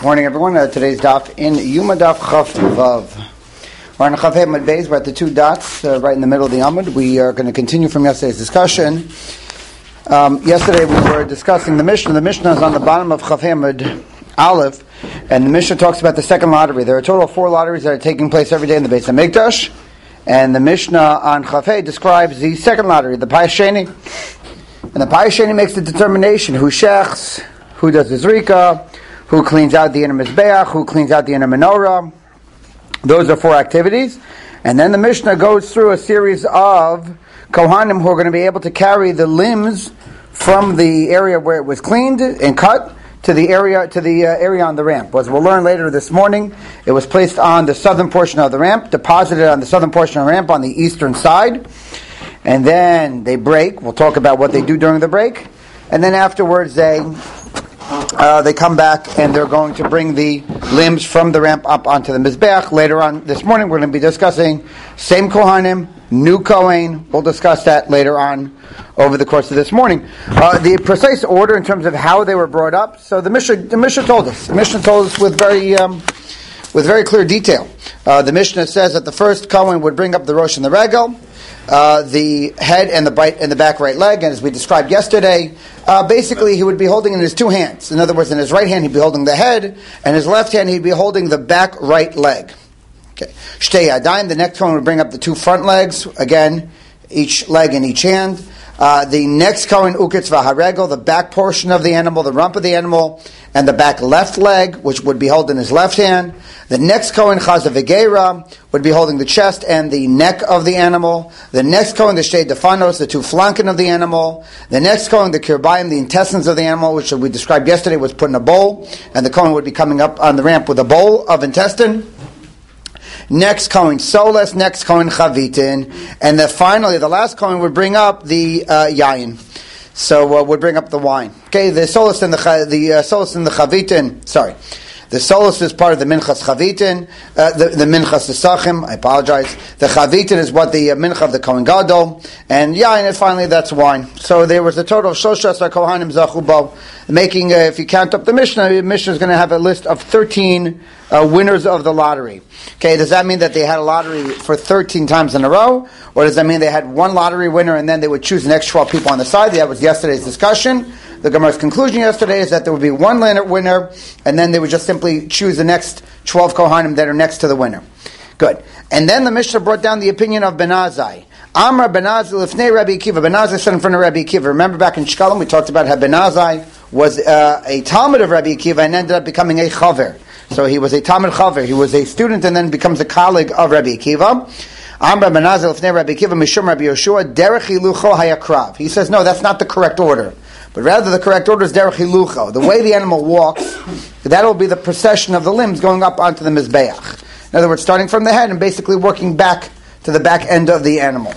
Morning, everyone. Today's daf in Yuma Daf Chaf Vav. We're on Chaf Amud Beis. We're at the two dots right in the middle of the Amud. We are going to continue from yesterday's discussion. Yesterday we were discussing the Mishnah. The Mishnah is on the bottom of Chaf Amud Aleph, and the Mishnah talks about the second lottery. There are a total of 4 lotteries that are taking place every day in the Beis HaMikdash, and the Mishnah on Chaf Hey describes the second lottery, the Payas Sheni. And the Payas Sheni makes the determination who shechs, who does the zrika, who cleans out the inner mizbeach, who cleans out the inner menorah. Those are 4 activities. And then the Mishnah goes through a series of Kohanim who are going to be able to carry the limbs from the area where it was cleaned and cut to the area on the ramp. As we'll learn later this morning, it was placed on the southern portion of the ramp, deposited on the southern portion of the ramp on the eastern side. And then they break. We'll talk about what they do during the break. And then afterwards they come back and they're going to bring the limbs from the ramp up onto the Mizbeach. Later on this morning we're going to be discussing same Kohanim, new Kohen. We'll discuss that later on over the course of this morning. The precise order in terms of how they were brought up. So the Mishnah told us. The Mishnah told us with very clear detail. The Mishnah says that the first Kohen would bring up the Rosh and the Regel, the head and the back right leg, and as we described yesterday, basically he would be holding in his 2 hands. In other words, in his right hand he'd be holding the head, and his left hand he'd be holding the back right leg. Okay. Shtei yadayim, the next one would bring up the 2 front legs, again, each leg in each hand. The next Kohen ukitz v'haregel, the back portion of the animal, the rump of the animal, and the back left leg, which would be held in his left hand. The next Kohen chaza v'geira would be holding the chest and the neck of the animal. The next Kohen the shtei defanos, the 2 flanken of the animal. The next Kohen the kirbayim, the intestines of the animal, which we described yesterday, was put in a bowl, and the Kohen would be coming up on the ramp with a bowl of intestine. Next Kohen Soles, next Kohen Chavitin, and then finally the last Kohen would bring up the Yayin. So would bring up the wine. Okay, the Soles and the Chavitin. Sorry, the Soles is part of the Minchas Chavitin. The Minchas Esachim. I apologize. The Chavitin is what the Mincha of the Kohen Gadol, and Yayin. And finally, that's wine. So there was a total of Shoshas Kohanim Zachubo. Making, if you count up the Mishnah is going to have a list of 13 winners of the lottery. Okay, does that mean that they had a lottery for 13 times in a row? Or does that mean they had one lottery winner and then they would choose the next 12 people on the side? That was yesterday's discussion. The Gemara's conclusion yesterday is that there would be one winner and then they would just simply choose the next 12 Kohanim that are next to the winner. Good. And then the Mishnah brought down the opinion of Ben Azai. Amar Ben Azai lifnei Rabbi Akiva. Ben Azai said in front of Rabbi Akiva. Remember back in Shkalim we talked about how Ben Azai was a Talmud of Rabbi Akiva and ended up becoming a Chaver. So he was a Talmud Chaver. He was a student and then becomes a colleague of Rabbi Akiva. Amar Ben Azai lifnei Rabbi Akiva mishum Rabbi Yoshua derech hilucho hayakrav. He says, no, that's not the correct order. But rather the correct order is derech hilucho. The way the animal walks, that will be the procession of the limbs going up onto the Mizbeach. In other words, starting from the head and basically working back to the back end of the animal.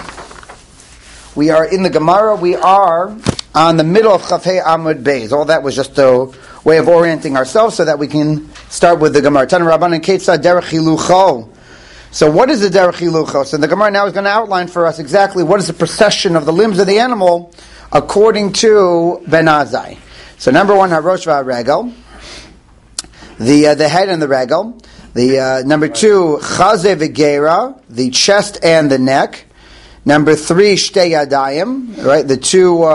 We are in the Gemara. We are on the middle of Chaf Hey Amud Beis. All that was just a way of orienting ourselves so that we can start with the Gemara. Tana Rabbanan Ketzad Derech Hilucho. So what is the Derech Hilucho? So the Gemara now is going to outline for us exactly what is the procession of the limbs of the animal according to Ben Azai. So number 1, Harosh VaRegel, the head and the regel. The number 2, Chaze v'Geira, the chest and the neck. Number 3, Shtei Yadayim, right? The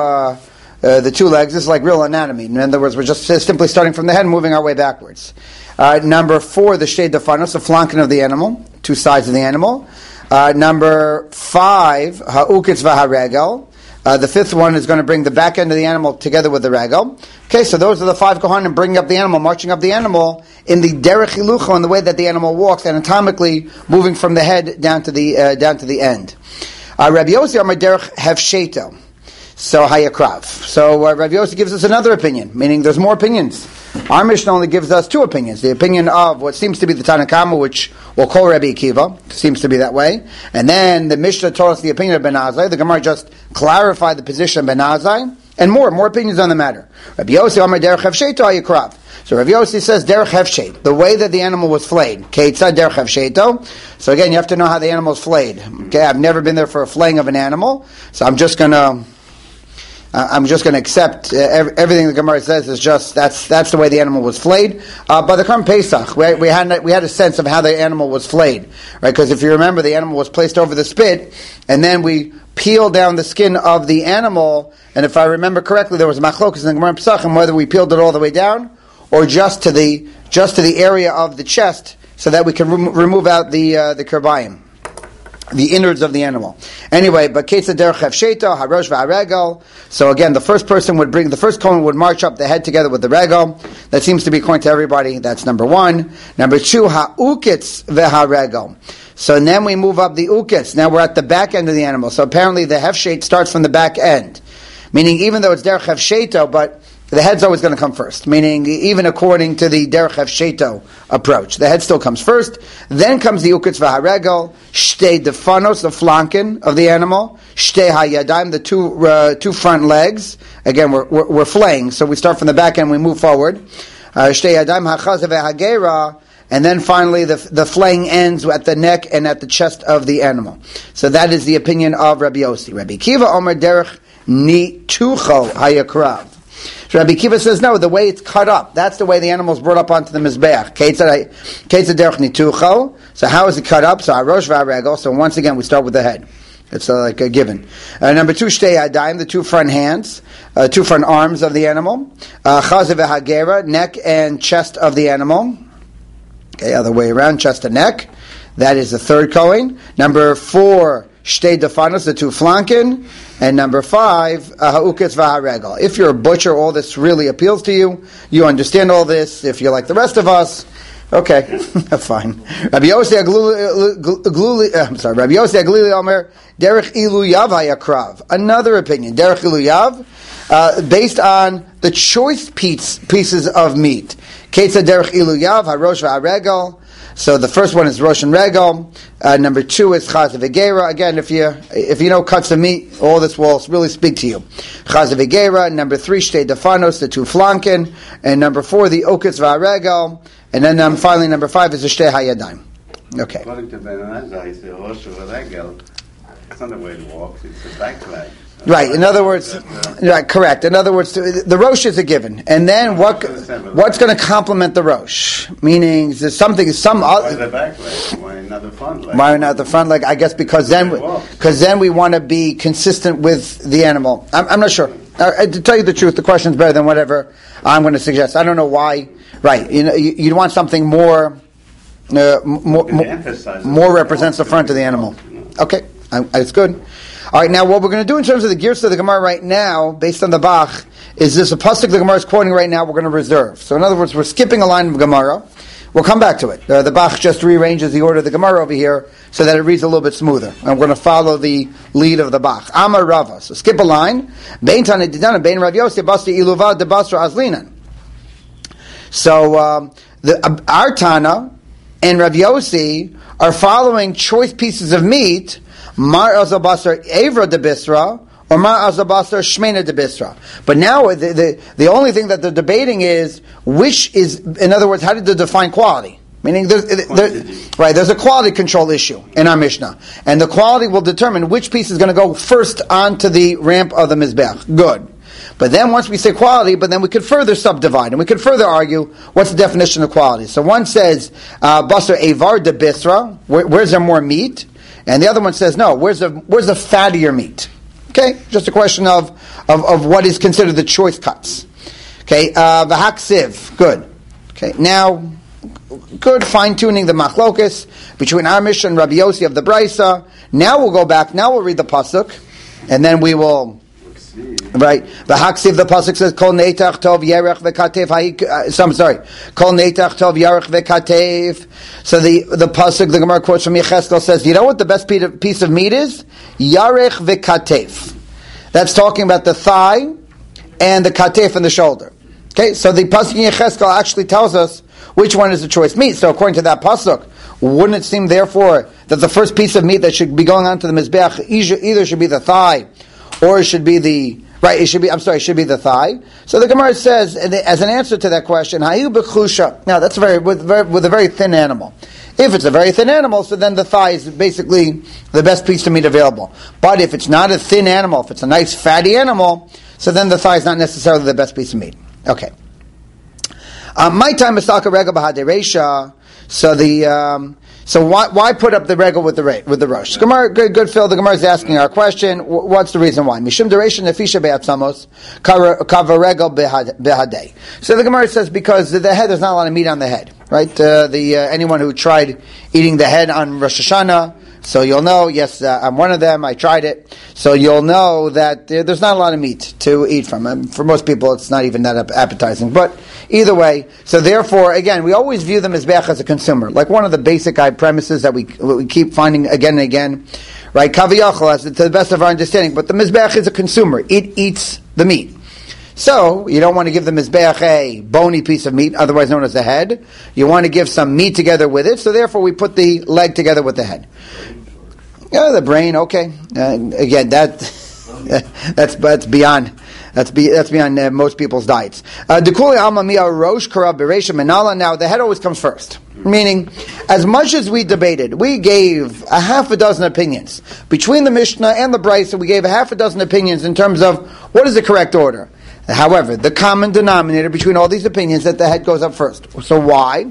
two legs. This is like real anatomy. In other words, we're just simply starting from the head and moving our way backwards. Number 4, the Shtei Defanos, the flanken of the animal, 2 sides of the animal. Number 5, Ha'ukitz v'Haregel. The 5th one is going to bring the back end of the animal together with the regel. Okay, so those are the 5 Kohanim bringing up the animal, marching up the animal in the derech hilucho, in the way that the animal walks, anatomically moving from the head down to the end. Rabbi Yossi Amar derech hefsheto, so hayakrav. So Rabbi Yossi gives us another opinion, meaning there's more opinions. Our Mishnah only gives us 2 opinions. The opinion of what seems to be the Tanakama, which we'll call Rabbi Akiva, seems to be that way. And then the Mishnah told us the opinion of Ben Azai. The Gemara just clarified the position of Ben Azai. And more opinions on the matter. Rabbi Yossi Amar derech hefsheto hayakrav. So Rabbi Yossi says derech hefshet, the way that the animal was flayed. Keitzad derech hefsheto. So again, you have to know how the animal is flayed. Okay, I've never been there for a flaying of an animal, so I'm just going to I'm just going to accept everything the Gemara says is just that's the way the animal was flayed. By the Karm Pesach, we had a sense of how the animal was flayed, right? Because if you remember, the animal was placed over the spit, and then we peeled down the skin of the animal. And if I remember correctly, there was a machlokas in the Gemara Pesachim whether we peeled it all the way down or just to the area of the chest, so that we can remove out the kirbayim, the innards of the animal. Anyway, but Ketza derech hefsheta, harosh v'haregel. So again, the first kohen would march up the head together with the regel. That seems to be according to everybody. That's number one. Number two, ha'ukitz v'haregel. So then we move up the ukitz. Now we're at the back end of the animal. So apparently the hefshet starts from the back end. Meaning even though it's derech hefsheta, but the head's always going to come first, meaning even according to the derech hefsheto approach, the head still comes first. Then comes the ukitz v'haregel, shtei defanos, the flanken of the animal, shtei hayadayim, the two front legs. Again, we're flaying, so we start from the back end, we move forward. Shtei hayadayim hachaz v'hagera, and then finally the flaying ends at the neck and at the chest of the animal. So that is the opinion of Rabbi Yossi. Rabbi Kiva Omer derech nitucho hayakrav. So Rabbi Kiva says, no, the way it's cut up, that's the way the animal is brought up onto the Mizbeach. Ketza derech nitucho. So how is it cut up? So harosh v'haregel. So once again, we start with the head. It's like a given. Number two, shtei yadayim, the two front hands, two front arms of the animal. Chaz v'hagera, neck and chest of the animal. Okay, other way around, chest and neck. That is the third kohen. Number four, shtei defanos, the two flanken. And number five, ha'uketz v'haregel. If you're a butcher, all this really appeals to you. You understand all this. If you're like the rest of us, okay, fine. Rabbi Yossi Aglili Omer, derech iluyav hayakrav. Another opinion, derech iluyav, based on the choice pieces of meat. Ketza derech iluyav, harosh v'haregel. So the first one is rosh and regel. Number two is chaz v'gera. Again, if you know cuts of meat, all this will really speak to you. Chaz v'gera. Number three, shtei defanos, the two flanken. And number four, the oketz v'haregel. And then finally, number five is the shtei hayadayim. Okay. According to Ben Azai, it's the rosh v'regel. It's not the way it walks. It's the back leg. Right. In other words, right. Correct. In other words, the rosh is a given, and then what's going to complement the rosh? Meaning, there's some Why the back leg? Why not the front leg? Why not the front leg? I guess because then we want to be consistent with the animal. I'm not sure. To tell you the truth, the question's better than whatever I'm going to suggest. I don't know why. Right. You want something more represents the front of the animal. Okay. It's good. All right, now what we're going to do in terms of the gears of the Gemara right now, based on the Bach, is this a pasuk the Gemara is quoting right now we're going to reserve. So in other words, we're skipping a line of Gemara. We'll come back to it. The Bach just rearranges the order of the Gemara over here so that it reads a little bit smoother. And we're going to follow the lead of the Bach. Amar Rava. So skip a line. Bein Tana Didana, Bein Rav Yossi, Basti Iluva, De Basra Azlinan. So our Tana and Rav Yossi are following choice pieces of meat, Mar Azabasar Evra de Bisra, or Mar Azabasar Shmena de Bisra. But now the only thing that they're debating is which is, in other words, how did they define quality? Meaning there's a quality control issue in our Mishnah. And the quality will determine which piece is going to go first onto the ramp of the Mizbeach. Good. But then once we say quality, but then we could further subdivide, and we could further argue what's the definition of quality. So one says, Basar Evar de Bisra, where's there more meat? And the other one says, no, where's the fattier meat? Okay, just a question of what is considered the choice cuts. Okay, v'haksiv, good. Okay, now, good fine-tuning the machlokus between our Mishnah and Rabbi Yossi of the Brisa. Now we'll go back, now we'll read the pasuk, and then we will... Right, the Haksiv, the pasuk says, "Kol neitach tov yerech v'katev." Kol neitach tov yerech v'katev. So the pasuk, the Gemara quotes from Yecheskel says, "You know what the best piece of meat is? Yarech v'katev." That's talking about the thigh and the katef and the shoulder. Okay, so the pasuk in Yecheskel actually tells us which one is the choice meat. So according to that pasuk, wouldn't it seem therefore that the first piece of meat that should be going onto the mizbeach either should be the thigh, or it should be the it should be the thigh. So the Gemara says, as an answer to that question, Hayu b'chusha. Now that's with a very thin animal. If it's a very thin animal, so then the thigh is basically the best piece of meat available. But if it's not a thin animal, if it's a nice fatty animal, So then the thigh is not necessarily the best piece of meat. Okay. My time is Salka Regel Bahade Reisha. So why put up the regel with the rosh? Gemara, good Phil. The Gemara is asking our question. What's the reason why? Mishum dereisha nefisha be'atzamos kava regel behadei. So the Gemara says because the head, there's not a lot of meat on the head, right? Anyone who tried eating the head on Rosh Hashanah, so you'll know. Yes, I'm one of them. I tried it, so you'll know that there's not a lot of meat to eat from. And for most people, it's not even that appetizing, but. Either way, so therefore, again, we always view the Mizbeach as a consumer. Like one of the basic premises that we keep finding again and again, right? Kaviyachal, as to the best of our understanding, but the Mizbeach is a consumer. It eats the meat. So, you don't want to give the Mizbeach a bony piece of meat, otherwise known as the head. You want to give some meat together with it, so therefore we put the leg together with the head. Yeah, the brain, okay. Again, that's beyond... That's beyond most people's diets. Now, the head always comes first. Meaning, as much as we debated, we gave a half a dozen opinions. Between the Mishnah and the Brisa, we gave a half a dozen opinions in terms of what is the correct order. However, the common denominator between all these opinions is that the head goes up first. So why?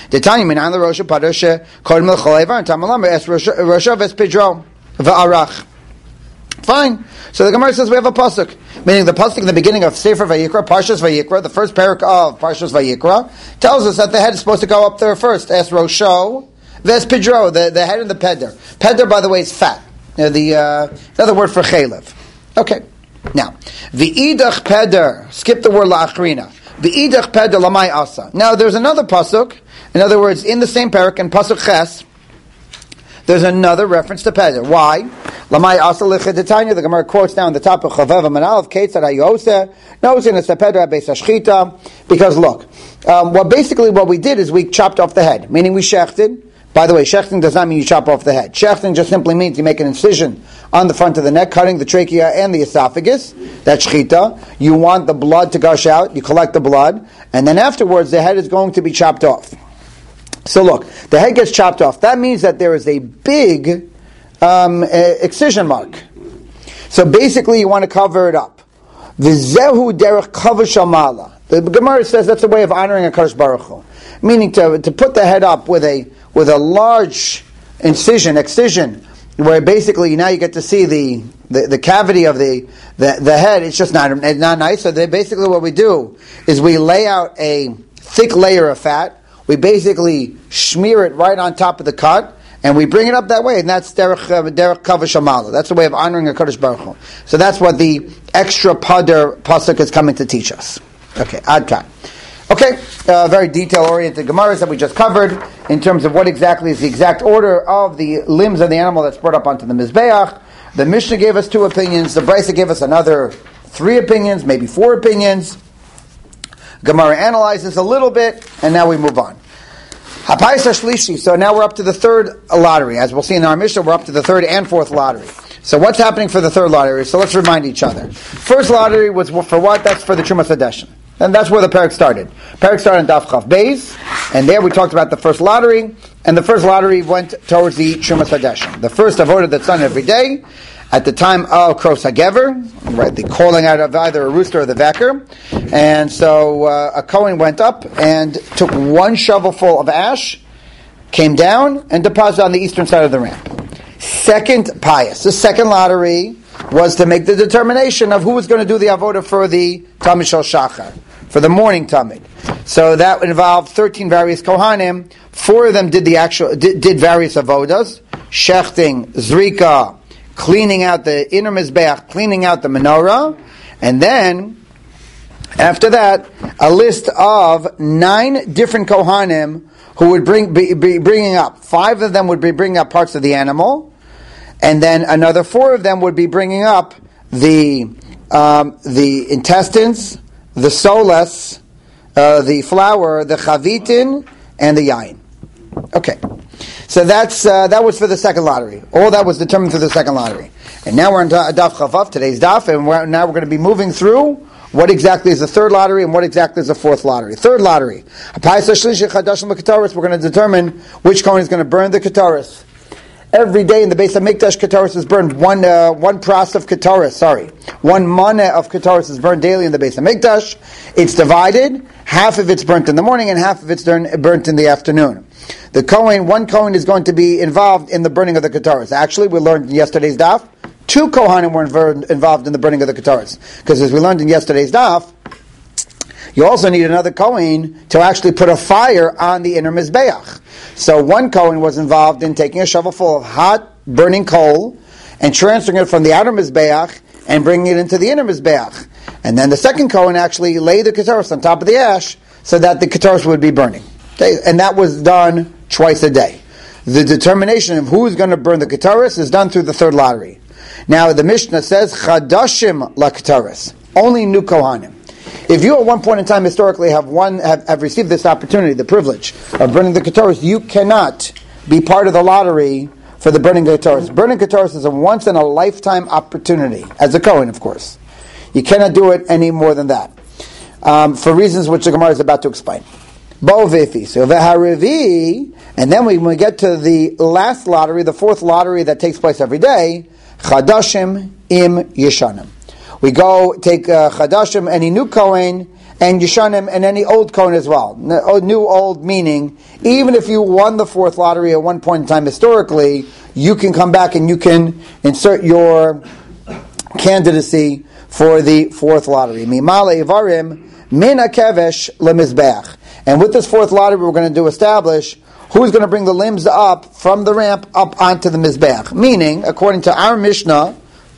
Fine. So the Gemara says we have a pasuk, meaning the pasuk in the beginning of Sefer Vayikra, Parshas Vayikra, the first parak of Parshas Vayikra, tells us that the head is supposed to go up there first. Es Rosho, Ves Pidro, the head and the peder. Peder, by the way, is fat. Another word for chalev. Okay. Now, V'idach peder, skip the word la'achrina. V'idach peder lamai asa. Now, there's another pasuk, in other words, in the same parak, in pasuk Ches, there's another reference to peder. Why? Lamai asa l'chedetanya, the Gemara quotes down the top of Chavev Manal of Ketzad HaYoseh, knows in a sepeder beis hashchita, because look, what we did is we chopped off the head, meaning we shechted. By the way, shechting does not mean you chop off the head. Shechting just simply means you make an incision on the front of the neck, cutting the trachea and the esophagus. That's shechita. You want the blood to gush out, you collect the blood, and then afterwards the head is going to be chopped off. So look, the head gets chopped off. That means that there is a big excision mark. So basically you want to cover it up. V'zehu derech kavush amala. The Gemara says that's a way of honoring a Kadosh Baruch Hu. Meaning to put the head up with a large excision, where basically now you get to see the cavity of the head. It's just not nice. So basically what we do is we lay out a thick layer of fat. We basically smear it right on top of the cut, and we bring it up that way, and that's derech kavush amala. That's the way of honoring a Kadosh Baruch Hu. So that's what the extra pader pasuk is coming to teach us. Okay, ad kan. Okay, very detail-oriented Gemaras that we just covered in terms of what exactly is the exact order of the limbs of the animal that's brought up onto the Mizbeach. The Mishnah gave us 2 opinions. The Brisa gave us another 3 opinions, maybe 4 opinions. Gemara analyzes a little bit, and now we move on. Hapayis HaShlishi. So now we're up to the 3rd lottery. As we'll see in our Mishnah, we're up to the 3rd and 4th lottery. So what's happening for the 3rd lottery? So let's remind each other. First lottery was for what? That's for the Trumas Hadeshin. And that's where the parak started. Parak started in Daf Chav Beis, and there we talked about the first lottery, and the first lottery went towards the Trumas Hadeshin. The first avoda that's done every day, at the time of Kros HaGever, right, the calling out of either a rooster or the vecker. And so a Kohen went up and took 1 shovelful of ash, came down, and deposited on the eastern side of the ramp. Second pious. The second lottery was to make the determination of who was going to do the avoda for the Tamid Shel Shachar, for the morning Tamid. So that involved 13 various Kohanim. 4 of them did various avodas: shechting, zrika, cleaning out the inner mizbeach, cleaning out the menorah, and then after that, a list of 9 different Kohanim who would be bringing up. 5 of them would be bringing up parts of the animal, and then another 4 of them would be bringing up the intestines, the soles, the flour, the chavitin, and the yain. Okay, so that was for the second lottery. All that was determined for the second lottery. And now we're on Daf Chavav, today's Daf, and now we're going to be moving through what exactly is the 3rd lottery and what exactly is the 4th lottery. 3rd lottery. We're going to determine which Kohen is going to burn the Ketaris. Every day in the Beis HaMikdash, Ketoris is burned. One pras of Ketoris, one mana of Ketoris is burned daily in the Beis HaMikdash. It's divided. Half of it's burnt in the morning and half of it's burnt in the afternoon. One Kohen is going to be involved in the burning of the Ketoris. Actually, we learned in yesterday's daf, 2 Kohanim were involved in the burning of the Ketoris. Because as we learned in yesterday's daf, you also need another Kohen to actually put a fire on the inner Mizbeach. So one Kohen was involved in taking a shovel full of hot, burning coal and transferring it from the outer Mizbeach and bringing it into the inner Mizbeach. And then the second Kohen actually laid the Ketoris on top of the ash so that the Ketoris would be burning. Okay? And that was done twice a day. The determination of who's going to burn the Ketoris is done through the third lottery. Now the Mishnah says, Chadashim la Ketoris, only new Kohanim. If you at one point in time historically have received this opportunity, the privilege of burning the Ketoris, you cannot be part of the lottery for the burning of Ketoris. Burning Ketoris is a once in a lifetime opportunity, as a Kohen, of course. You cannot do it any more than that, for reasons which the Gemara is about to explain. Bo v'efi, so v'harivi, and then when we get to the last lottery, the fourth lottery that takes place every day, Chadashim im Yeshanim. We go take Chadashim, any new Kohen, and Yeshanim, and any old Kohen as well. New, old, meaning, even if you won the fourth lottery at one point in time historically, you can come back and you can insert your candidacy for the fourth lottery. Mimale Ivarim, min hakevesh lemizbeach. And with this fourth lottery, we're going to establish who's going to bring the limbs up from the ramp up onto the Mizbeach. Meaning, according to our Mishnah,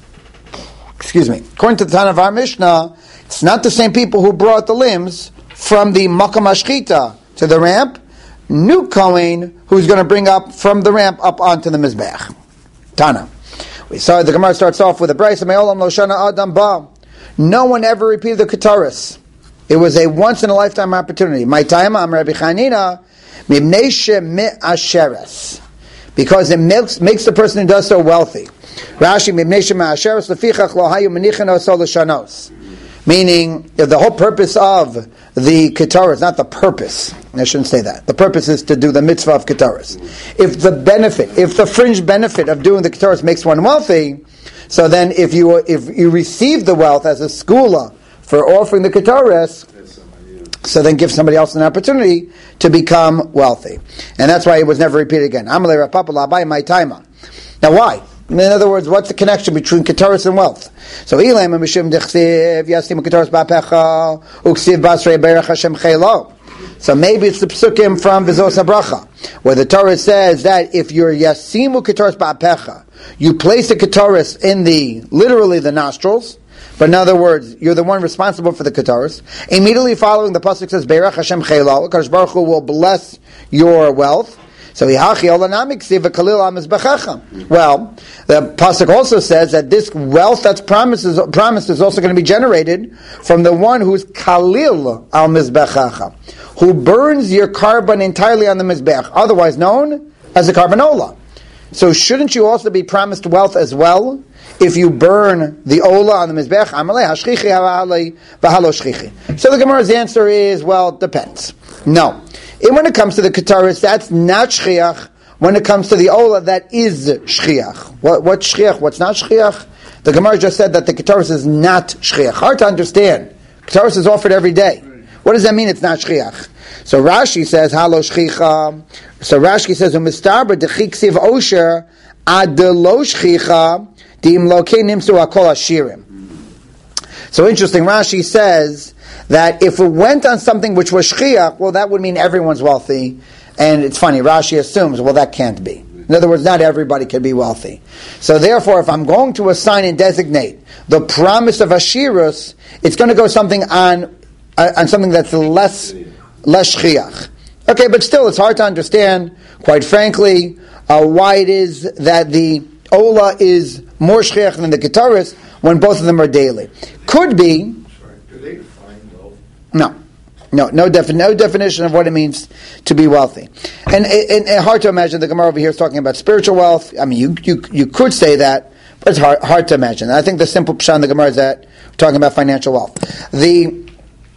according to the Tana of our Mishnah, it's not the same people who brought the limbs from the Makam Ashchita to the ramp. New Kohen who's going to bring up from the ramp up onto the Mizbeach. Tana. We saw the Gemara starts off with a Brayso Me'olam Lo Shana Adam Ba. No one ever repeated the Ketoris. It was a once in a lifetime opportunity. My time, I'm Rabbi Chanina, Mibneshe Me'asheres. Because it makes the person who does so wealthy. Rashi, Mibneshe Me'asheres, Lefichach Lo Hayu Menicheno So L'Shanos. Meaning, the whole purpose of the Ketoris, not the purpose, I shouldn't say that. The purpose is to do the mitzvah of Ketoris. If the fringe benefit of doing the Ketoris makes one wealthy, so then if you receive the wealth as a skula for offering the Ketoris, so then give somebody else an opportunity to become wealthy. And that's why it was never repeated again. Amalei Rapapa Labai My Taima. Now why? In other words, what's the connection between Ketoris and wealth? So Elam and Mishim Dechsiv, Yasim Ketoris Ba'pecha, Uksiv Basrei Berach Hashem Chelo. So maybe it's the psukim from Vizos HaBracha, where the Torah says that if you're Yasimu Ketoris Ba'pecha, you place the Ketoris in literally the nostrils, but in other words, you're the one responsible for the Ketoris. Immediately following, the pasuk says, Berach Hashem Chelo, Kadosh Baruch Hu will bless your wealth. So well, the pasuk also says that this wealth that's promised is also going to be generated from the one who's Kalil al Mizbechacha, who burns your carbon entirely on the Mizbech, otherwise known as a carbon-ola. So shouldn't you also be promised wealth as well if you burn the ola on the Mizbech? So the Gemara's answer is, well, it depends. No. And when it comes to the Ketoris, that's not shchiach. When it comes to the ola, that is shchiach. What's shchiach? What's not shchiach? The Gemara just said that the Ketoris is not shchiach. Hard to understand. Ketoris is offered every day. What does that mean? It's not shchiach. So Rashi says, halo shchicha. So Rashi says, umistarba dechiksiv osher ad lo shchicha dim lo nimsu akol ashirim. So interesting, Rashi says that if it went on something which was shchiach, well, that would mean everyone's wealthy. And it's funny, Rashi assumes, well, that can't be. In other words, not everybody can be wealthy. So therefore, if I'm going to assign and designate the promise of Ashirus, it's going to go something on something that's less shchiach. Okay, but still, it's hard to understand, quite frankly, why it is that the Ola is more shchiach than the Ketoris when both of them are daily. Could be. Do they define wealth? No definition of what it means to be wealthy. And hard to imagine the Gemara over here is talking about spiritual wealth. I mean, you could say that, but it's hard to imagine. I think the simple pshat in the Gemara is that we're talking about financial wealth.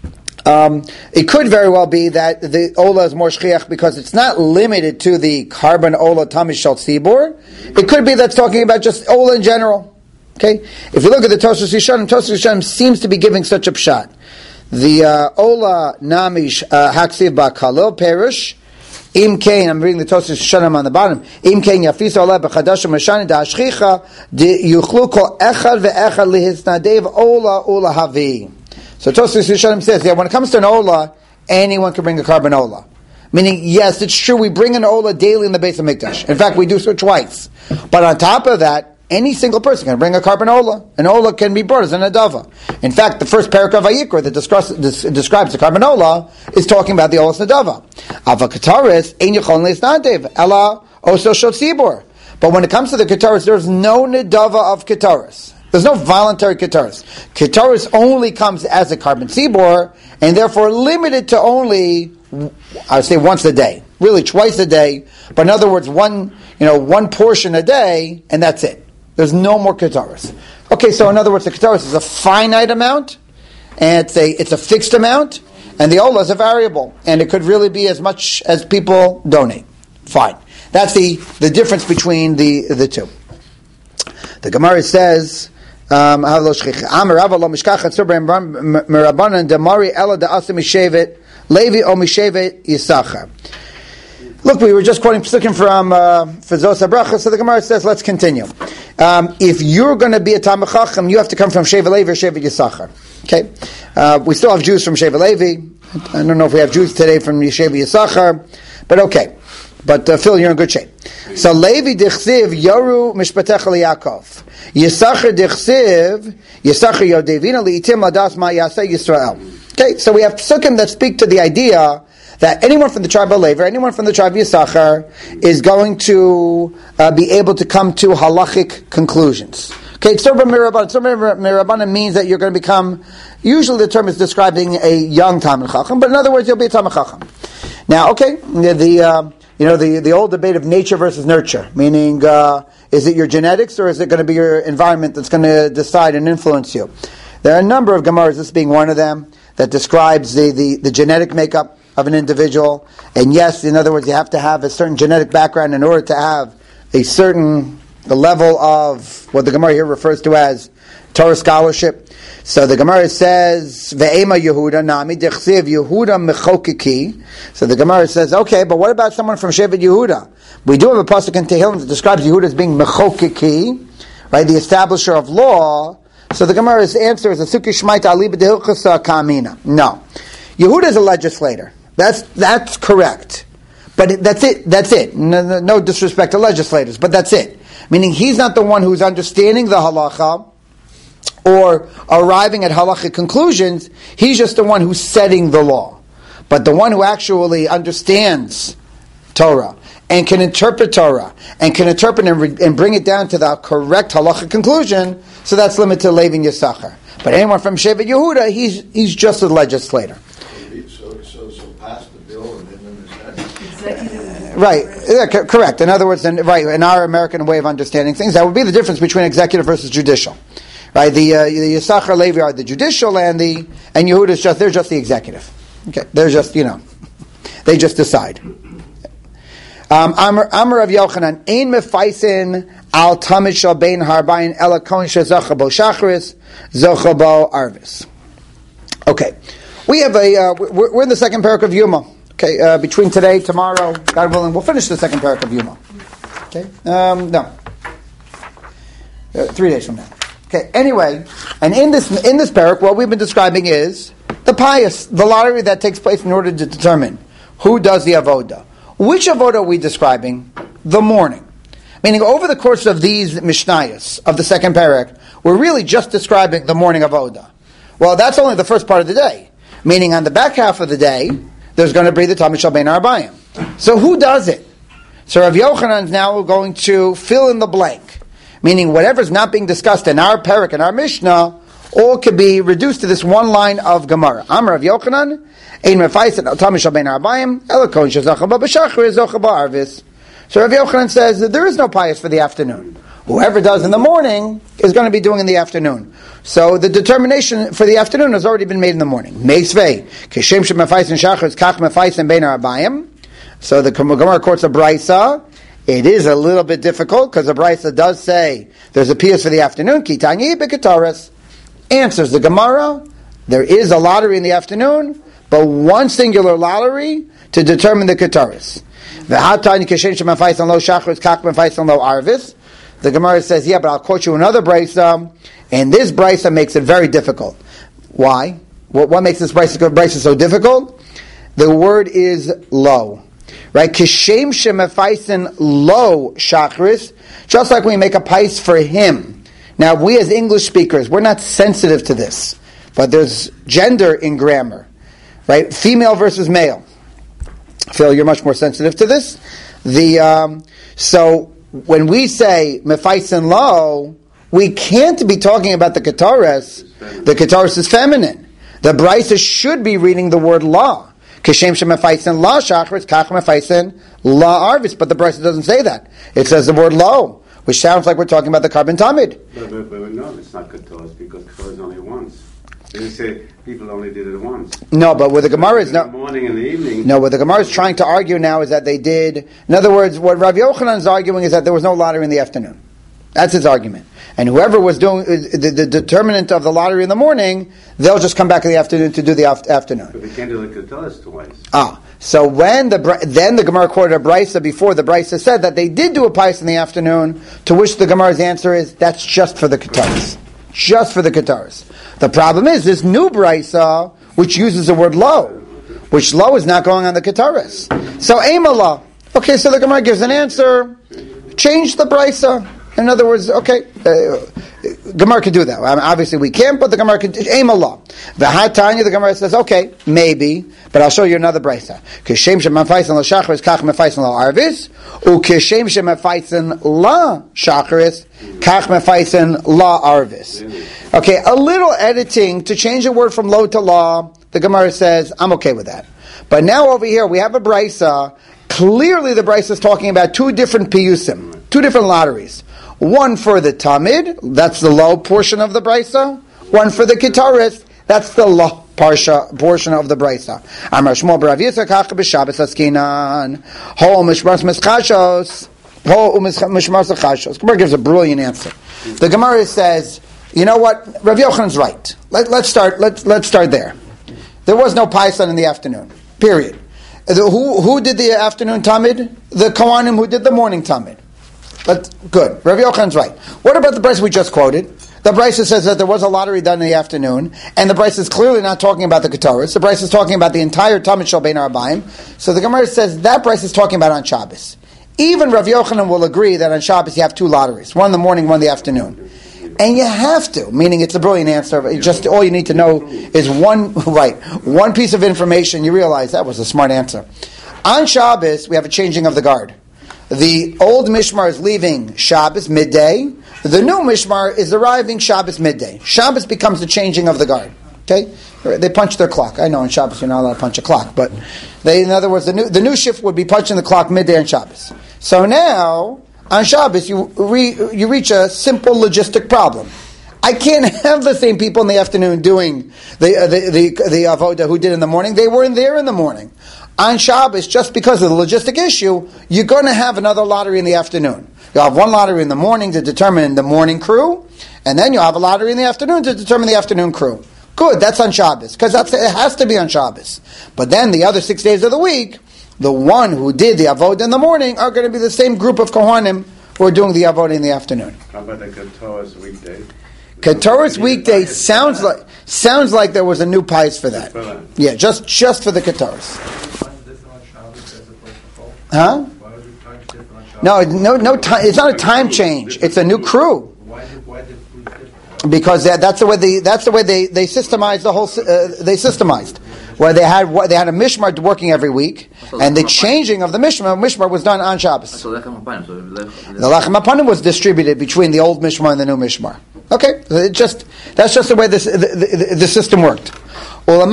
It could very well be that the Ola is more shchiach because it's not limited to the carbon Ola Tamish Shal Tzibor. It could be that's talking about just Ola in general. Okay? If you look at the Tosfos Yishanim seems to be giving such a pshat. The Ola Namish Haksiv Ba'Kalil Perish Im Kain, I'm reading the Tosfos Yishanim on the bottom. Im Kain Yafisa Ola B'Chadash Mashani Da'ashchicha Yuchlu Kol Echad Ve'echad Lihisnadev Ola Havi. So Tosfos Yishanim says, when it comes to an Ola, anyone can bring a carbon Ola. Meaning, yes, it's true, we bring an Ola daily in the Beis HaMikdash. In fact, we do so twice. But on top of that, any single person can bring a carbon Ola. An Ola can be brought as an Adava. In fact, the first parak of Vayikra that describes the carbon Ola is talking about the Olas Nadava. Ava Kataris, Ein Yechon Leisnadev, Ela Oso Shot Tzibor. But when it comes to the Kataris, there's no Nadava of Kataris. There's no voluntary Kataris. Kataris only comes as a carbon Tzibor, and therefore limited to only, I would say once a day. Really twice a day. But in other words, one portion a day, and that's it. There's no more Kataris. Okay, so in other words, the Kataris is a finite amount, and it's a fixed amount, and the Ola is a variable, and it could really be as much as people donate. Fine. That's the difference between the two. The Gemara says, Look, we were just quoting Pesukim from Fezos HaBracha, so the Gemara says, let's continue. If you're going to be a Talmid Chacham, you have to come from Sheva Levi or Sheva Yisachar. Okay? We still have Jews from Sheva Levi. I don't know if we have Jews today from Sheva Yisachar, but okay. But Phil, you're in good shape. So Levi dichsiv Yoru Mishpatecha LiYaakov. Yisachar dichsiv Yisachar Yodevina Liitim Ladas Ma Yaseh Yisrael. Okay, so we have Pesukim that speak to the idea that anyone from the tribe of Levi, anyone from the tribe of Yisachar, is going to be able to come to halachic conclusions. Okay, Tzorba Mirabana. Tzorba Mirabana means that you're going to become, usually the term is describing a young Talmid Chacham, but in other words, you'll be a Talmid Chacham. Now, okay, the old debate of nature versus nurture, meaning, is it your genetics or is it going to be your environment that's going to decide and influence you? There are a number of Gemaras, this being one of them, that describes the genetic makeup of an individual. And yes, in other words, you have to have a certain genetic background in order to have a certain level of what the Gemara here refers to as Torah scholarship. So the Gemara says, Ve'ema Yehuda nami dechsiv Yehuda mechokiki. So the Gemara says, okay, but what about someone from Shevet Yehuda? We do have a pasuk in Tehillim that describes Yehuda as being mechokiki, right, the establisher of law. So the Gemara's answer is, Asuki Shmaita Ali b'dehilchasa kamina. No. Yehuda is a legislator. That's correct. But that's it. No disrespect to legislators, but that's it. Meaning he's not the one who's understanding the halacha or arriving at halachic conclusions. He's just the one who's setting the law. But the one who actually understands Torah and can interpret Torah and can interpret and bring it down to the correct halachic conclusion, so that's limited to Levi and Yisachar. But anyone from Shevet Yehuda, he's just a legislator. So pass the bill and then right, yeah, correct. In other words, in our American way of understanding things, that would be the difference between executive versus judicial. Right, the Yisachar Levi are the judicial, and Yehuda is they're just the executive. Okay, they're just they just decide. Amar of Yochanan, Ein mefaisin al tamid shal bein harbayin ela kohen shezacha bo shachris zocha bo arvis. Okay, we have we're in the second parak of Yuma. Okay, between today, tomorrow, God willing, we'll finish the second parak of Yuma. Okay, no, 3 days from now. Okay, anyway, and in this parak, what we've been describing is the pious, the lottery that takes place in order to determine who does the avoda. Which avoda are we describing? The morning. Meaning, over the course of these Mishnayos of the second parak, we're really just describing the morning avoda. Well, that's only the first part of the day. Meaning, on the back half of the day, there's going to be the Talmid Shal Bein Arbayim. So who does it? So Rav Yochanan is now going to fill in the blank. Meaning, whatever's not being discussed in our parak and our Mishnah, all could be reduced to this one line of Gemara. Amar Rav Yochanan, Ein mefaisin al Talmid Shal Bein Arbayim, ela kohen shezacha bo b'shachris zocha bo arvis. So Rav Yochanan says that there is no pious for the afternoon. Whoever does in the morning is going to be doing in the afternoon. So the determination for the afternoon has already been made in the morning. Meisvei, Kishem Shemafais Shachris, Kach Mafais and Beinar Abayim. So the Gemara quotes a Brisa. It is a little bit difficult because the Brisa does say there's a pious for the afternoon. Kitanyi Bekataras. Answers the Gemara. There is a lottery in the afternoon, but one singular lottery to determine the Kataras. The Gemara says, yeah, but I'll quote you another Brisa, and this Brisa makes it very difficult. Why? What makes this Brisa so difficult? The word is low. Right? Kishem shemafaisen lo shachris, just like when we make a pice for him. Now, we as English speakers, we're not sensitive to this, but there's gender in grammar. Right? Female versus male. Phil, you're much more sensitive to this. So when we say mefaisen lo, we can't be talking about the Kataras. The Kataras is feminine. The Brisa should be reading the word la. Kishem shemefaisen la shachris, kach mefaisen la arvis. But the Brisa doesn't say that. It says the word lo, which sounds like we're talking about the carbon tamid. But no, it's not Kataras because Kataras is only once. They say people only did it once. No, but what the Gemara is in the morning and the evening. No, what the Gemara is trying to argue now is that they did. In other words, what Rav Yochanan is arguing is that there was no lottery in the afternoon. That's his argument. And whoever was doing the determinant of the lottery in the morning, they'll just come back in the afternoon to do the afternoon. But they can't do the Kataras twice. So then the Gemara quoted a Brisa before the Brisa said that they did do a pice in the afternoon, to which the Gemara's answer is that's just for the Kataras. Just for the Kataras. The problem is this new Brisa, which uses the word lo, which lo is not going on the Kataras. So Aimala. Okay, so the Gemara gives an answer. Change the Brisa. In other words, okay, Gemara can do that. Obviously we can't, but the Gemara can. Aimala. V'hatanya, the Gemara says, okay, maybe, but I'll show you another Brisa. Kishem shemafaisen la shachris, kach mefaisen la arvis, ukishem shemafaisen la shachris, kach mefaisen la arvis. Okay, a little editing to change a word from lo to la. The Gemara says, I'm okay with that. But now over here we have a Brisa. Clearly the Brisa is talking about two different piyusim, two different lotteries. One for the tamid, that's the low portion of the Brisa. One for the kitaris, that's the low portion of the Brisa. Amar Shmuel bar Rav Yitzchak kach b'Shabbos askinan. Ho mishmas meschashos. Ho mishmas meschashos. Gemara gives a brilliant answer. The Gemara says, you know what? Rav Yochanan's right. Let's start there. There was no Paisan in the afternoon. Period. Who did the afternoon tamid? The Kohanim who did the morning tamid. But good. Rav Yochanan's right. What about the Brisa we just quoted? The Brisa says that there was a lottery done in the afternoon, and the Brisa is clearly not talking about the Kataras. The Brisa is talking about the entire Tamid Shel Bein Arbaim. So the Gemara says that Brisa is talking about on Shabbos. Even Rav Yochanan will agree that on Shabbos you have two lotteries, one in the morning, one in the afternoon. And you have to, meaning it's a brilliant answer. Just all you need to know is one piece of information. You realize that was a smart answer. On Shabbos, we have a changing of the guard. The old Mishmar is leaving Shabbos midday. The new Mishmar is arriving Shabbos midday. Shabbos becomes the changing of the guard. Okay, they punch their clock. I know on Shabbos you're not allowed to punch a clock, but in other words, the new shift would be punching the clock midday on Shabbos. So now on Shabbos you reach a simple logistic problem. I can't have the same people in the afternoon doing the avoda who did in the morning. They weren't there in the morning. On Shabbos, just because of the logistic issue, you're going to have another lottery in the afternoon. You'll have one lottery in the morning to determine the morning crew, and then you'll have a lottery in the afternoon to determine the afternoon crew. Good, that's on Shabbos, because it has to be on Shabbos. But then the other 6 days of the week, the one who did the avodah in the morning are going to be the same group of Kohanim who are doing the avodah in the afternoon. How about the Katoras weekday? Katoras weekday sounds like there was a new pies for that. Yeah, just for the Katoras. Huh? No. It's not a time change. It's a new crew. Because that's the way they systemized the whole. They systemized where they had a mishmar working every week, and the changing of the mishmar was done on Shabbos. The lechem hapanim was distributed between the old mishmar and the new mishmar. Okay, that's just the way the system worked. Now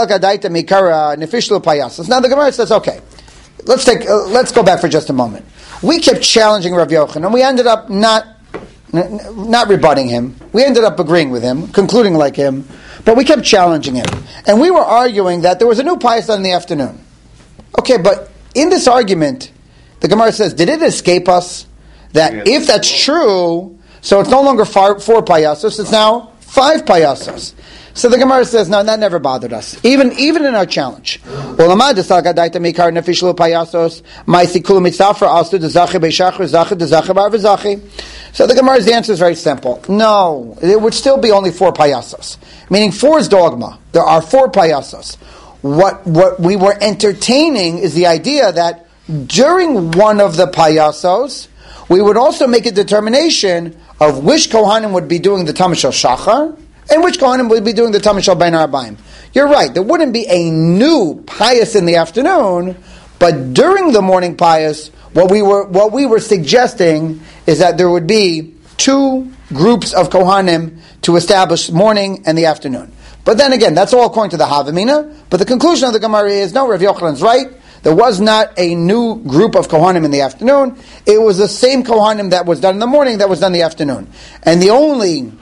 the Gemara says, okay, let's go back for just a moment. We kept challenging Rav Yochanan, and we ended up not not rebutting him. We ended up agreeing with him, concluding like him, but we kept challenging him. And we were arguing that there was a new payas in the afternoon. Okay, but in this argument, the Gemara says, did it escape us that if that's true, so it's no longer 4 payasos, it's now 5 payasos. So the Gemara says, no, that never bothered us, even in our challenge. So the Gemara's answer is very simple. No, it would still be only 4 payasos, meaning 4 is dogma. There are 4 payasos. What we were entertaining is the idea that during one of the payasos, we would also make a determination of which Kohanim would be doing the Tamid Shel Shachar and which Kohanim would be doing the Tamid Shel Bein Harabayim. You're right, there wouldn't be a new payas in the afternoon, but during the morning payas, what we were suggesting is that there would be 2 groups of Kohanim to establish morning and the afternoon. But then again, that's all according to the Havamina, but the conclusion of the Gemara is, no, Rav Yochanan's right. There was not a new group of Kohanim in the afternoon. It was the same Kohanim that was done in the morning that was done in the afternoon. And the only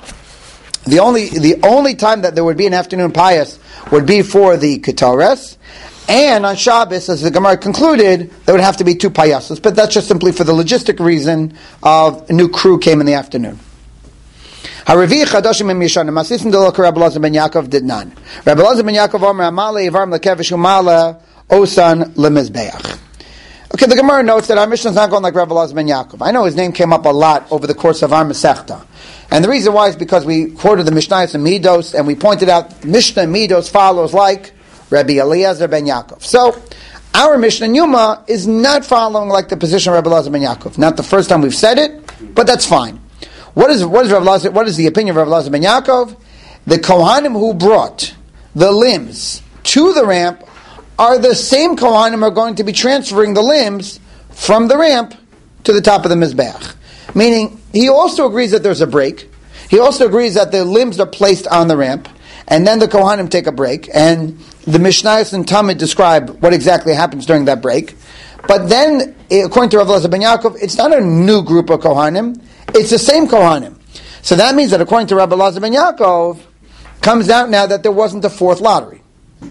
time that there would be an afternoon payas would be for the Ketores. And on Shabbos, as the Gemara concluded, there would have to be 2 payasos. But that's just simply for the logistic reason of a new crew came in the afternoon. Haravi Chadashim Im Yishanim Masisim Delok Rabbi Elazar ben Yaakov did none. Rabbi Elazar ben Yaakov Omer Amale Yivarm Lekevish Umala Osan Lemizbeach. Okay, the Gemara notes that our Mishnah is not going like Rabbi Elazar ben Yaakov. I know his name came up a lot over the course of our Masechta. And the reason why is because we quoted the Mishnayos and Midos, and we pointed out Mishnah and Midos follows like Rabbi Eliezer ben Yaakov. So, our Mishnah in Yuma is not following like the position of Rabbi Elazar ben Yaakov. Not the first time we've said it, but that's fine. What is the opinion of Rabbi Elazar ben Yaakov? The Kohanim who brought the limbs to the ramp are the same Kohanim who are going to be transferring the limbs from the ramp to the top of the Mizbeach. Meaning, he also agrees that there's a break. He also agrees that the limbs are placed on the ramp, and then the Kohanim take a break, and the Mishnayos and Talmud describe what exactly happens during that break. But then, according to Rav Elazar ben Yaakov, it's not a new group of Kohanim, it's the same Kohanim. So that means that according to Rav Elazar ben Yaakov, comes out now that there wasn't a 4th lottery.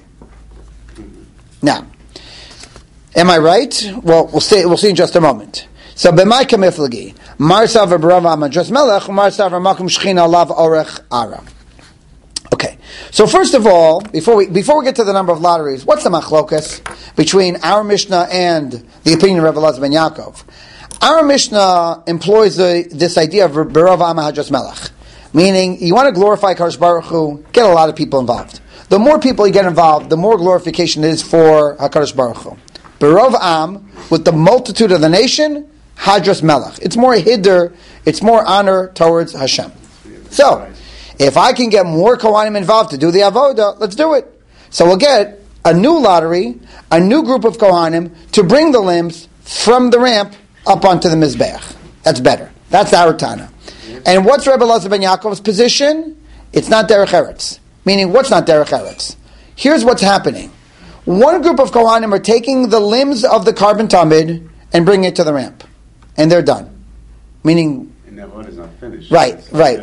Now, am I right? Well, we'll see in just a moment. So, b'may kamiflagi, mar savar b'rava amadras melech, mar savar makum shechina alav orech ara. Okay, so first of all, before we get to the number of lotteries, what's the machlokas between our Mishnah and the opinion of Rav Elazar ben Yaakov? Our Mishnah employs this idea of b'rava amadras melech, meaning you want to glorify Kadosh Baruch Hu, get a lot of people involved. The more people you get involved, the more glorification it is for HaKadosh Baruch Hu. B'rov am, with the multitude of the nation, Hadras Melech. It's more hiddur, it's more honor towards Hashem. So, if I can get more Kohanim involved to do the Avodah, let's do it. So we'll get a new lottery, a new group of Kohanim, to bring the limbs from the ramp up onto the Mizbeach. That's better. That's our Tana. And what's Rabbi Elazar ben Yaakov's position? It's not Derech Eretz. Meaning, what's not Derech Eretz? Here's what's happening. One group of Kohanim are taking the limbs of the carbon tamid and bringing it to the ramp. And they're done. Meaning... And the Avodah is not finished. Right.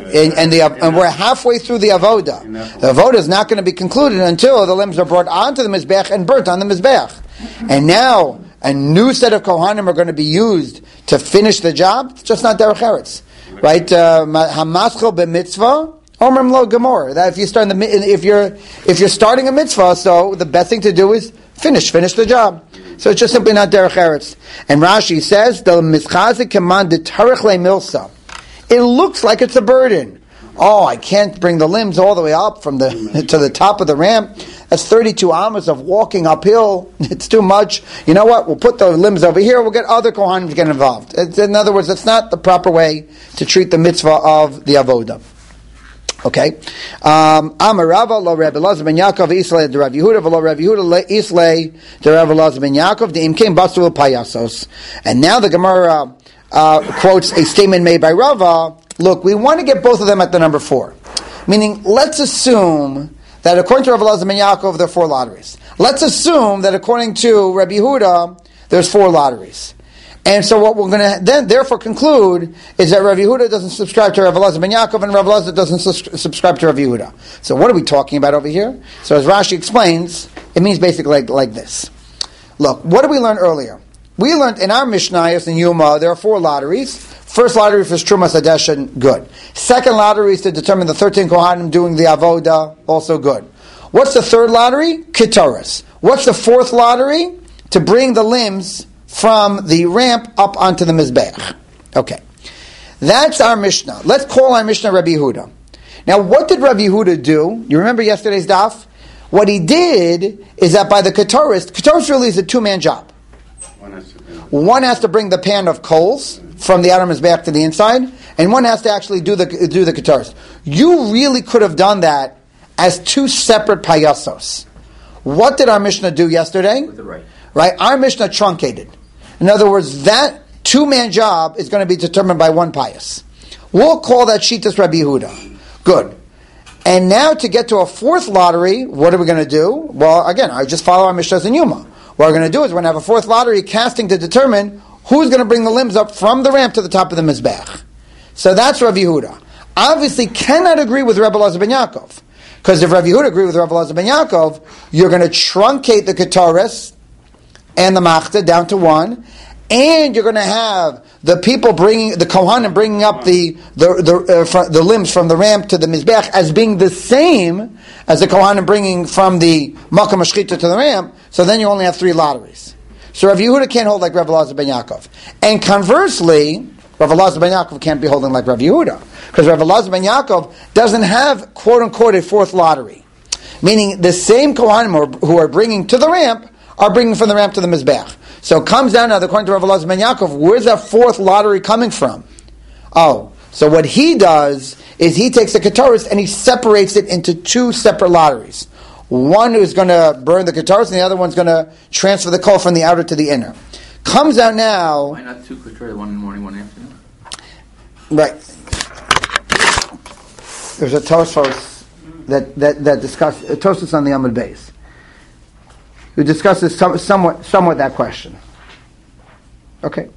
And we're halfway through the Avodah. The Avodah is not going to be concluded until the limbs are brought onto the Mizbeach and burnt on the Mizbeach. And now, a new set of Kohanim are going to be used to finish the job. It's just not Derech Eretz. Right? Hamaschel b'mitzvah Omrim lo gemor. That if you're starting a mitzvah, so the best thing to do is finish the job. So it's just simply not derech eretz. And Rashi says the mischazik command tarich le milsa. It looks like it's a burden. Oh, I can't bring the limbs all the way up from to the top of the ramp. That's 32 amas of walking uphill. It's too much. You know what? We'll put the limbs over here. We'll get other kohanim to get involved. In other words, that's not the proper way to treat the mitzvah of the avodah. Okay. Amarava lo Rabbi Elazar ben Yaakov Islay de Rav Yehuda v'lo Rav Yehuda Islay de Rav Elazar ben Yaakov the imkein basul payasos. And now the Gemara quotes a statement made by Rava. Look, we want to get both of them at the number 4. Meaning, let's assume that according to Rav Elazar ben Yaakov, there are 4 lotteries. Let's assume that according to Rabbi Yehuda, there's 4 lotteries. And so what we're going to then therefore conclude is that Rav Yehuda doesn't subscribe to Rav Elazar ben Yaakov, and Rav Elazar doesn't subscribe to Rav Yehuda. So what are we talking about over here? So as Rashi explains, it means basically like this. Look, what did we learn earlier? We learned in our Mishnayos in Yuma, there are 4 lotteries. First lottery for Truma Sadeshan, good. Second lottery is to determine the 13 Kohanim doing the Avoda, also good. What's the third lottery? Ketoras. What's the fourth lottery? To bring the limbs from the ramp up onto the Mizbeach. Okay. That's our Mishnah. Let's call our Mishnah Rabbi Yehuda. Now, what did Rabbi Yehuda do? You remember yesterday's daf? What he did is that by the Ketoras really is a 2-man job. One has to bring the pan of coals from the outer Mizbeach to the inside, and one has to actually do the Ketoras. You really could have done that as 2 separate payasos. What did our Mishnah do yesterday? With the right. Right? Our Mishnah truncated. In other words, that 2-man job is going to be determined by 1 payas. We'll call that Shitas Rabbi Yehuda. Good. And now to get to a 4th lottery, what are we going to do? Well, again, I just follow our Mishnahs in Yuma. What we're going to do is we're going to have a 4th lottery casting to determine who's going to bring the limbs up from the ramp to the top of the Mizbeach. So that's Rav Yehuda. Obviously cannot agree with Rebbe Elazar ben Yaakov. Because if Rav Yehuda agreed with Rebbe Elazar ben Yaakov, you're going to truncate the Ketoras and the Machta down to 1, and you're going to have the people bringing, the Kohanim bringing up the limbs from the ramp to the Mizbeach as being the same as the Kohanim bringing from the Makam Ashchita to the ramp, so then you only have 3 lotteries. So Rav Yehuda can't hold like Rav Elazar ben Yaakov. And conversely, Rav Elazar ben Yaakov can't be holding like Rav Yehuda. Because Rav Elazar ben Yaakov doesn't have, quote-unquote, a 4th lottery. Meaning the same Kohanim who are bringing to the ramp are bringing from the ramp to the Mizbeach. So it comes down now, according to Rav Elazar ben Yaakov, where's that 4th lottery coming from? Oh, so what he does is he takes the Ketoras and he separates it into 2 separate lotteries. One is going to burn the Ketoras and the other one's going to transfer the coal from the outer to the inner. Comes out now... Why not 2 Ketoras, 1 in the morning, 1 in the afternoon? Right. There's a Tosfos that discusses Tosfos on the Amud Beis, who discusses somewhat that question. Okay.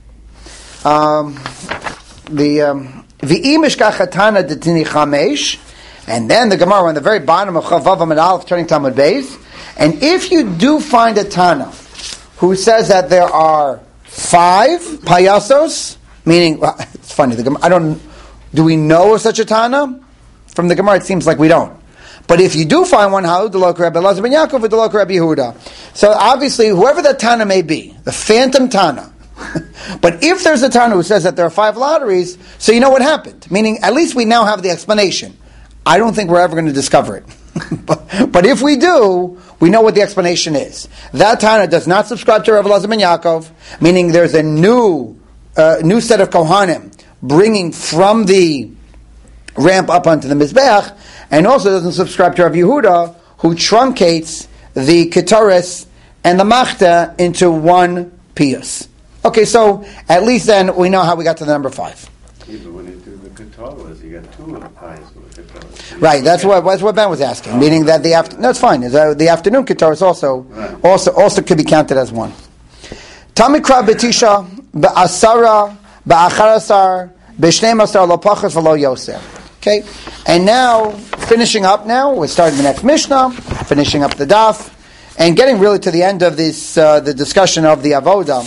Mishkachatana detini chamesh, and then the Gemara on the very bottom of Chavav Amud Aleph, turning to Amud Beis, and if you do find a Tana who says that there are 5 payasos, meaning, well, it's funny, the Gemara, do we know of such a Tana? From the Gemara, it seems like we don't. But if you do find one, how Delok Rabbi Elazar ben Yaakov or Delok Rabbi Yehuda? So obviously, whoever that Tana may be, the phantom Tana. But if there's a Tana who says that there are 5 lotteries, so you know what happened. Meaning, at least we now have the explanation. I don't think we're ever going to discover it. but if we do, we know what the explanation is. That Tana does not subscribe to Rabbi Elazar ben Yaakov, meaning there's a new set of Kohanim bringing from the ramp up onto the Mizbeach, and also doesn't subscribe to Rav Yehuda, who truncates the Ketoras and the Machta into 1 piyus. Okay, so at least then we know how we got to the number 5. Even when you do the Ketoras, you get 2 pies with the Ketoras. Right, that's what Ben was asking, meaning that no, it's fine. The afternoon Ketoras also could be counted as 1. Tamikra betisha be'asara be'acharasar be'shneim lo pachas v'lo yoser. Okay, and now, finishing up now, we're starting the next Mishnah, finishing up the daf, and getting really to the end of this, the discussion of the Avoda.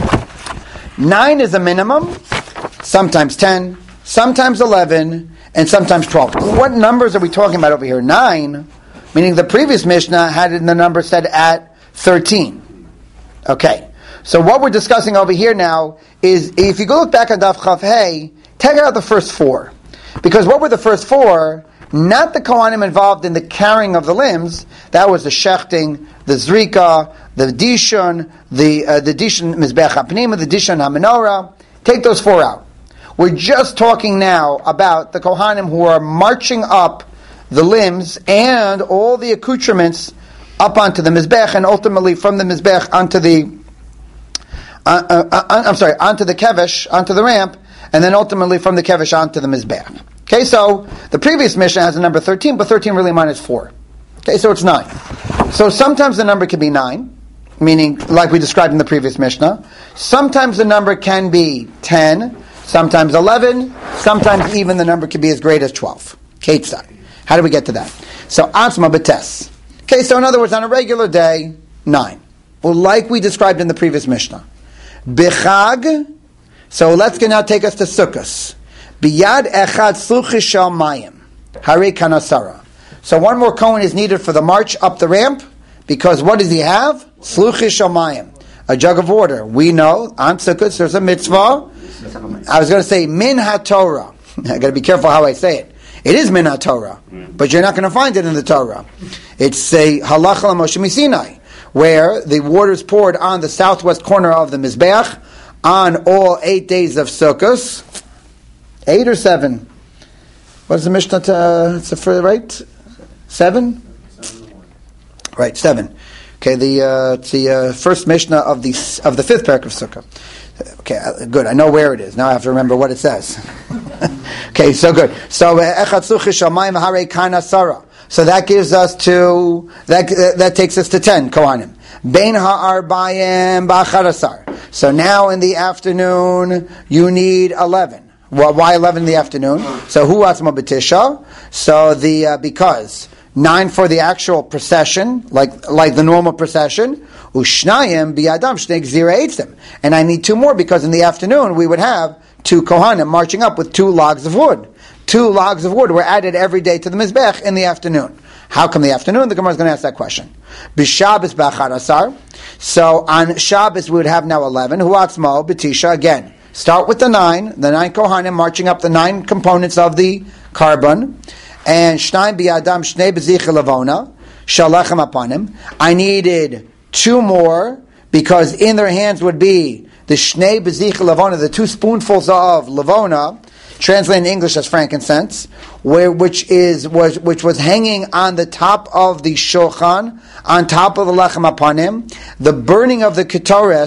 9 is a minimum, sometimes 10, sometimes 11, and sometimes 12. What numbers are we talking about over here? 9, meaning the previous Mishnah had it in the number set at 13. Okay, so what we're discussing over here now is, if you go look back on Daf Chav Hey, take out the first 4. Because what were the first 4? Not the Kohanim involved in the carrying of the limbs. That was the shechting, the zrika, the dishon, the dishon mizbeach hapnima, the dishon hamenorah. Take those 4 out. We're just talking now about the Kohanim who are marching up the limbs and all the accoutrements up onto the mizbeach, and ultimately from the mizbeach onto the onto the kevesh, onto the ramp, and then ultimately from the kevesh onto the mizbeach. Okay, so the previous Mishnah has a number 13, but 13 really minus 4. Okay, so it's 9. So sometimes the number can be 9, meaning like we described in the previous Mishnah. Sometimes the number can be 10, sometimes 11, sometimes even the number can be as great as 12. Ketzad. How do we get to that? So, Atzma B'tes. Okay, so in other words, on a regular day, 9. Well, like we described in the previous Mishnah. B'chag, so let's now take us to Sukkos. Biyad echad sluchish shel mayim. Hare kanasara. So one more kohen is needed for the march up the ramp, because what does he have? Sluchish shel mayim. A jug of water. We know, on Sukkos, there's a mitzvah. I was going to say, min ha-Torah. I got to be careful how I say it. It is min ha-Torah, but you're not going to find it in the Torah. It's a halacha l'Moshe Sinai, where the water is poured on the southwest corner of the Mizbeach on all 8 days of Sukkos. 8 or 7? What is the Mishnah? Right? 7? Right, 7. Okay, it's the first Mishnah of the 5th parak of Sukkah. Okay, good. I know where it is. Now I have to remember what it says. Okay, so good. So so that gives us to that takes us to 10 kohanim. Bein ha'arbayim b'achadasar. So now in the afternoon you need 11. Well, why 11 in the afternoon? So hu atzma b'tisha. So because 9 for the actual procession, like the normal procession. Ushnayim biyadam shnei gzira eitzim. And I need 2 more because in the afternoon we would have 2 kohanim marching up with 2 logs of wood. 2 logs of wood were added every day to the mizbech in the afternoon. How come the afternoon? The Gemara is going to ask that question. B'Shabbos b'achadasar. So on Shabbos we would have now 11. Hu atzmo b'tisha again. Start with the 9 kohanim marching up the 9 components of the carbon. And Shnayim biyadam shnei bezicha lavona shalechem apanim. I needed 2 more because in their hands would be the shnei bezicha lavona, the 2 spoonfuls of lavona, translated in English as frankincense, which was hanging on the top of the shulchan, on top of the lechem apanim. The burning of the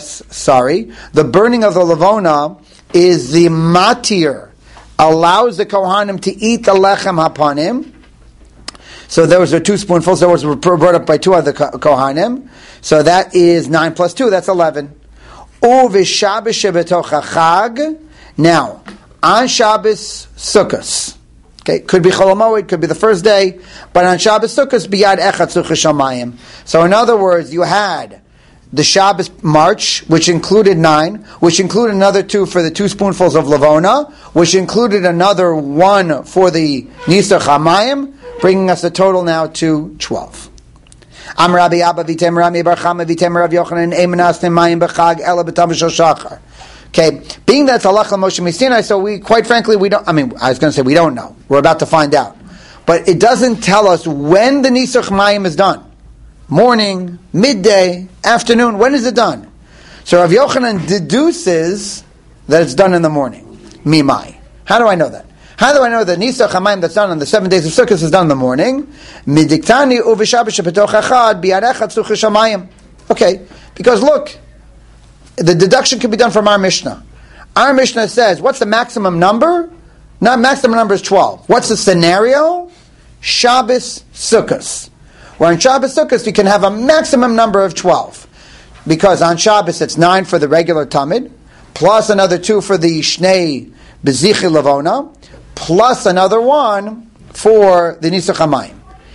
the burning of the lavona is the matir, allows the kohanim to eat the lechem hapanim. So those are 2 spoonfuls. Those were brought up by 2 other kohanim. So that is 9 plus 2. That's 11. U'v'Shabbos shebetoch hachag. Now, on Shabbos Sukkos, okay, could be Chol HaMoed, could be the first day, but on Shabbos Sukkos, biyad echad suchish shamayim. So in other words, you had the Shabbos march, which included 9, which included another 2 for the 2 spoonfuls of lavona, which included another 1 for the Nisach HaMayim, bringing us a total now to 12. Am Rabbi Abba vitem Rami bar Chama vitem Rav Yochanan emenas nemayim b'chag ela b'tam shel shachar. Okay, being that's halacha Moshe Sinai, so we, quite frankly, we don't. I mean, I was going to say we don't know. We're about to find out, but it doesn't tell us when the Nisach Mayim is done. Morning, midday, afternoon. When is it done? So Rav Yochanan deduces that it's done in the morning. Mimai. How do I know that? How do I know that Nisach HaMayim that's done on the 7 days of Sukkot is done in the morning? Midiktani u'v'Shabbos shebetoch echad biyad echad suchish hamayim. Okay, because look, the deduction can be done from our Mishnah. Our Mishnah says, what's the maximum number? Not maximum number is 12. What's the scenario? Shabbos Sukkos. Where on Shabbos Sukkos you can have a maximum number of 12. Because on Shabbos it's 9 for the regular Tamid, plus another 2 for the Shnei Bezichi Lavona, plus another 1 for the Nisach HaMayim.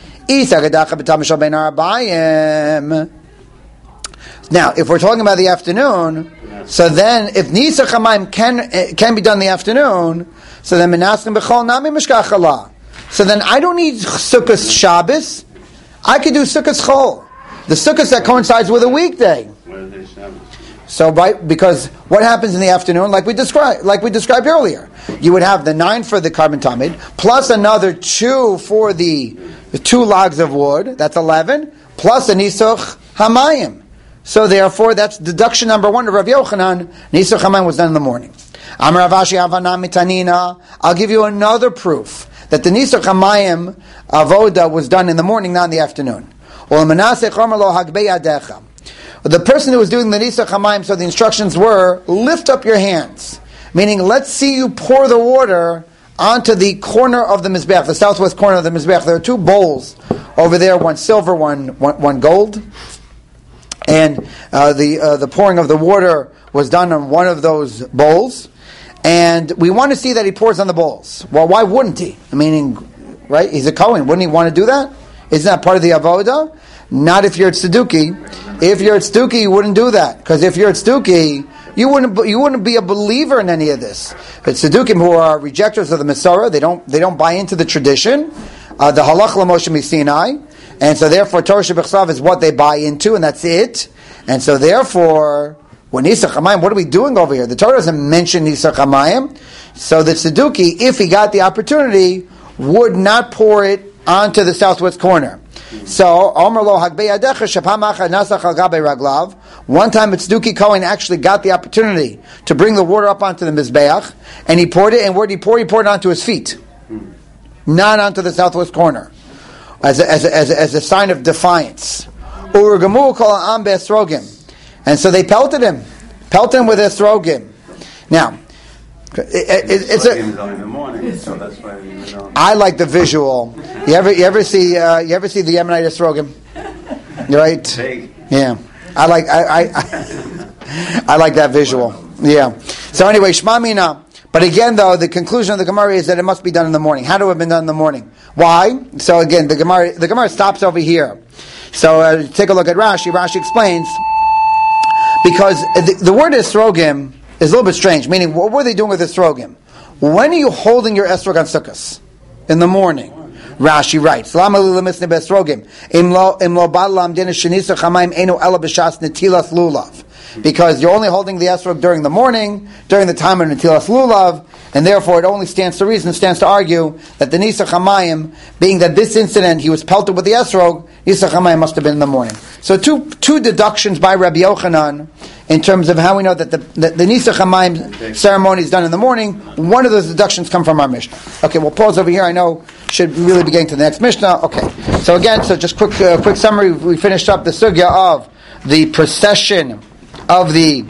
Now, if we're talking about the afternoon, so then if Nisach HaMayim can be done in the afternoon, so then Menaskim B'chol Nami Mishkachala. So then I don't need Sukkot Shabbos. I could do Sukkot Chol. The Sukkot that coincides with a weekday. So, right, because what happens in the afternoon, like we described earlier, you would have the 9 for the carbon tamid, plus another 2 for the 2 logs of wood, that's 11, plus a Nisach HaMayim. So therefore, that's deduction number 1 of Rav Yochanan. Nisach HaMayim was done in the morning. Amar Rav Ashi Havana Mitanina. I'll give you another proof that the Nisach HaMayim avoda was done in the morning, not in the afternoon. The person who was doing the Nisach HaMayim, so the instructions were, lift up your hands. Meaning, let's see you pour the water onto the corner of the Mizbeach, the southwest corner of the Mizbeach. There are 2 bowls over there, one silver, one gold. and the pouring of the water was done on one of those bowls, and we want to see that he pours on the bowls. Well, why wouldn't he? Meaning, right? He's a Kohen. Wouldn't he want to do that? Isn't that part of the avoda? Not if you're at Tzeduki. If you're at Tzeduki, you wouldn't do that, because if you're at Tzeduki, you wouldn't be a believer in any of this. But Tzedukim, who are rejectors of the Masorah, they don't buy into the tradition, the Halach l'Moshe Sinai, and so therefore Torah Shebechsav is what they buy into, and that's it. And so therefore, when Nisach Hamayim, what are we doing over here? The Torah doesn't mention Nisach Hamayim, so the Tzeduki, if he got the opportunity, would not pour it onto the southwest corner. So, Omer lo hagbei yadecha shapamacha nasach al gabei raglav. One time, Tzeduki Kohen actually got the opportunity to bring the water up onto the mizbeach, and he poured it. And where did he pour? He poured it onto his feet, not onto the southwest corner, as a sign of defiance. Urgamu kol ha'am be'esrogim, and so they pelted him with esrogim. Now, it's in the morning, so that's why I like the visual. You ever see the Yemenite esrogim? Right? Yeah. I like that visual. Yeah. So anyway, Shema Mina. But again, though, the conclusion of the Gemara is that it must be done in the morning. How do it have been done in the morning? Why? So again, the Gemara stops over here. So take a look at Rashi. Rashi explains, because the word esrogim is a little bit strange. Meaning, what were they doing with esrogim? When are you holding your esrog on sukkahs? In the morning. Rashi writes, Lama limisne besrogim imlo balam din shenisa chamaim enu ela b'shas netilas lulav. Because you're only holding the esrog during the morning, during the time of netilas lulav, and therefore it stands to argue that the Nisach Hamayim, being that this incident he was pelted with the esrog, Nisach Hamayim must have been in the morning. So two deductions by Rabbi Yochanan in terms of how we know that the Nisach Hamayim ceremony is done in the morning. One of those deductions come from our Mishnah. Okay, we'll pause over here. I know should really be getting to the next Mishnah. Okay, so just quick summary. We finished up the sugya of the procession of the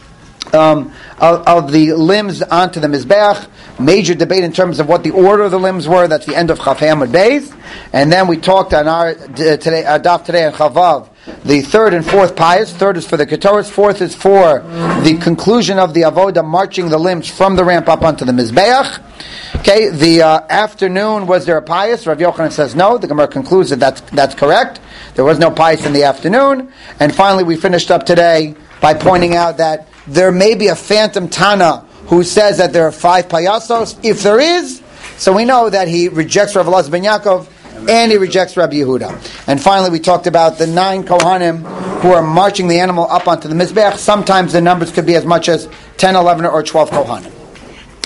limbs onto the mizbeach. Major debate in terms of what the order of the limbs were. That's the end of Chaf Hamud Beis. And then we talked on our daf today on Chavav, the third and fourth pious. Third is for the Ketoros. Fourth is for the conclusion of the avoda, marching the limbs from the ramp up onto the mizbeach. Okay, the afternoon, was there a pious? Rav Yochanan says no. The Gemara concludes that that's correct. There was no pious in the afternoon. And finally, we finished up today by pointing out that there may be a phantom Tana who says that there are 5 payasos. If there is, so we know that he rejects Rav Elazar ben Yaakov and he rejects Rabbi Yehuda. And finally, we talked about the 9 Kohanim who are marching the animal up onto the Mizbeach. Sometimes the numbers could be as much as 10, 11, or 12 Kohanim.